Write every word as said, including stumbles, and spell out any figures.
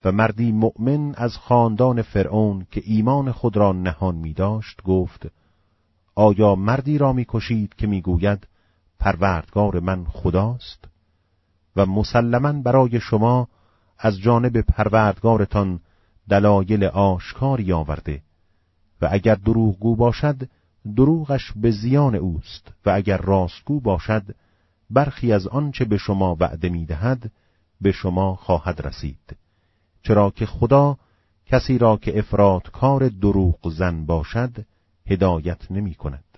و مردی مؤمن از خاندان فرعون که ایمان خود را نهان می داشت گفت: آیا مردی را می کشید که می گوید پروردگار من خداست؟ و مسلماً برای شما از جانب پروردگارتان دلایل آشکاری آورده، و اگر دروغگو باشد دروغش به زیان اوست، و اگر راستگو باشد برخی از آنچه به شما وعده می دهد به شما خواهد رسید، چرا که خدا کسی را که افراطکار دروغ زن باشد هدایت نمی کند.